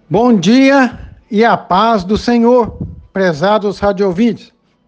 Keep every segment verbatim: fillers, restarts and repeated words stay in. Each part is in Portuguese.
Bom dia e a paz do Senhor, prezados radiovintes.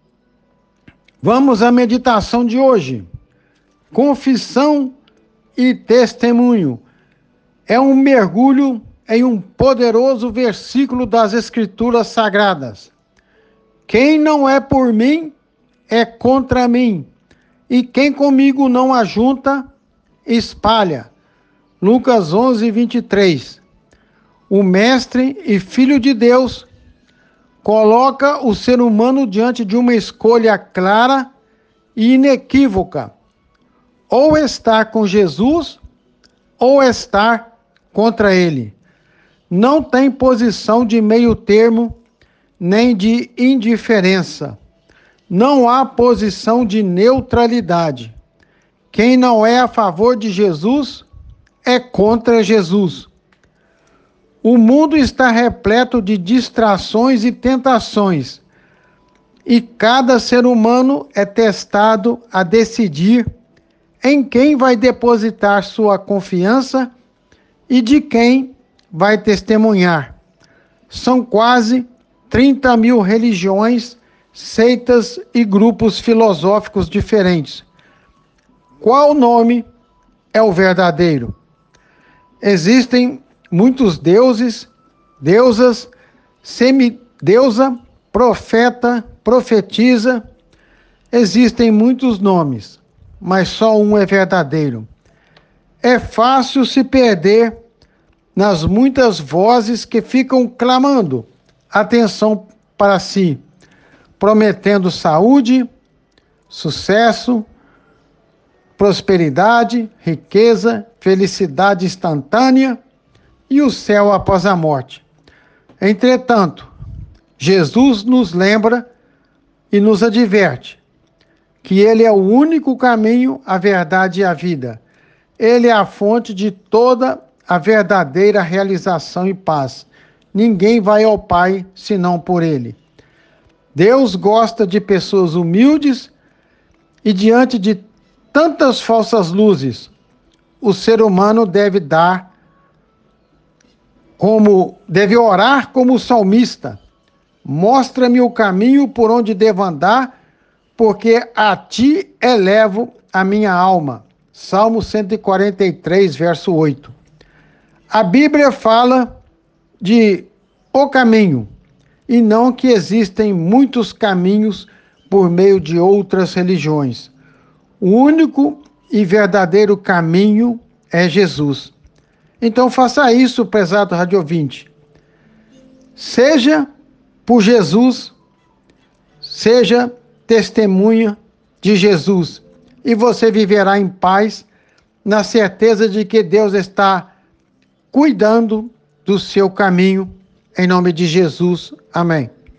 Vamos à meditação de hoje. Confissão e testemunho. É um mergulho em um poderoso versículo das Escrituras Sagradas. Quem não é por mim, é contra mim. E quem comigo não ajunta, espalha. Lucas onze, vinte e três. O Mestre e Filho de Deus coloca o ser humano diante de uma escolha clara e inequívoca: ou estar com Jesus ou estar contra ele. Não tem posição de meio termo nem de indiferença. Não há posição de neutralidade. Quem não é a favor de Jesus é contra Jesus. O mundo está repleto de distrações e tentações, e cada ser humano é testado a decidir em quem vai depositar sua confiança e de quem vai testemunhar. São quase trinta mil religiões, seitas e grupos filosóficos diferentes. Qual nome é o verdadeiro? Existem muitos deuses, deusas, semideusa, profeta, profetisa. Existem muitos nomes, mas só um é verdadeiro. É fácil se perder nas muitas vozes que ficam clamando atenção para si, prometendo saúde, sucesso, prosperidade, riqueza, felicidade instantânea e o céu após a morte. Entretanto, Jesus nos lembra e nos adverte que Ele é o único caminho, a verdade e a vida. Ele é a fonte de toda a verdadeira realização e paz. Ninguém vai ao Pai senão por Ele. Deus gosta de pessoas humildes e diante de tantas falsas luzes, o ser humano deve dar como deve orar como o salmista: mostra-me o caminho por onde devo andar, porque a ti elevo a minha alma. Salmo cento e quarenta e três, verso oito. A Bíblia fala de o caminho, e não que existem muitos caminhos por meio de outras religiões. O único e verdadeiro caminho é Jesus. Então faça isso, prezado rádio ouvinte. Seja por Jesus, seja testemunha de Jesus, e você viverá em paz, na certeza de que Deus está cuidando do seu caminho, em nome de Jesus. Amém.